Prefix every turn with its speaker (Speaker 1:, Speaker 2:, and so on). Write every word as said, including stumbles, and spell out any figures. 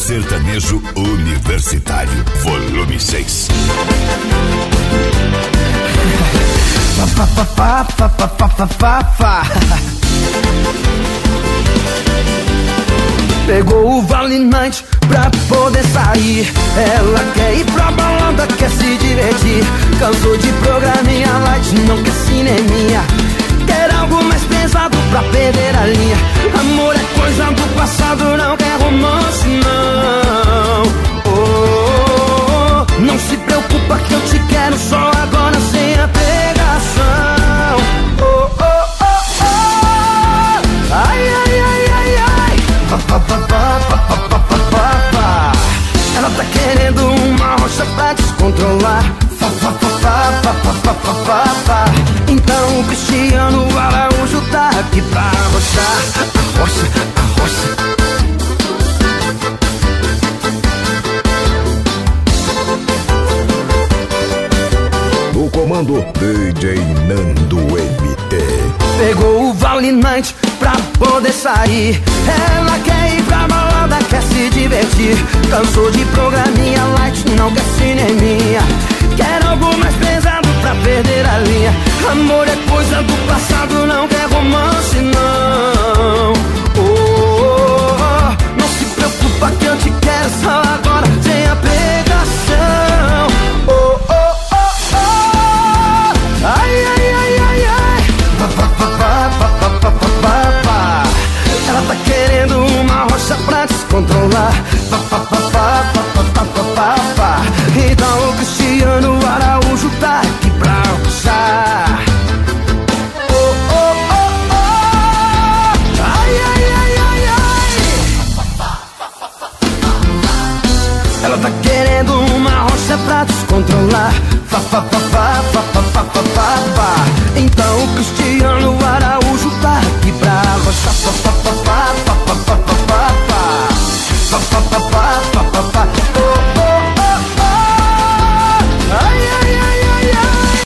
Speaker 1: Sertanejo Universitário, volume seis.
Speaker 2: Pegou o Vale Night pra poder sair. Ela quer ir pra balada, quer se divertir. Cansou de programinha light, não quer cineminha. Quer algo mais pesado pra perder a linha. Amor é coisa do passado, não quer romance, não. Oh, oh, oh. Não se preocupa que eu te quero só agora, sem a pegação. Oh, oh, oh, oh. Ai, ai, ai, ai, ai. Pa, pa, pa, pa, pa, pa, pa, pa, pa. Ela tá querendo uma rocha pra descontrolar. Fa, fa, fa, fa, fa, fa, fa, fa, fa, fa. Então o Cristiano Araújo tá aqui pra arrochar. Arrocha, arrocha.
Speaker 1: O comando D J Nando M T.
Speaker 2: Pegou o Vale Night pra poder sair. Ela quer ir pra balada, quer se divertir. Cansou de programinha light, não quer cineminha. Quer algo mais pesado pra perder a linha. Amor é coisa do passado, não quer romance, não. Oh, oh, oh. Não se preocupa que eu te quero só agora, sem a pegação. Oh, oh, oh, oh. Ai, ai, ai, ai, ai. Pa, pa, pa, pa, pa, pa, pa, pa, pa. Ela tá querendo uma rocha pra descontrolar. Pa, pa, pa, pa, pa, pa, pa, pa, pa, pa. Então o Cristiano Araújo tá aqui pra rochar. Oh, oh, oh, oh. Ai, ai, ai, ai, ai. Ela tá querendo uma rocha pra descontrolar. Fa, fa, fa, fa, fa, fa, fa, fa, fa. Então o Cristiano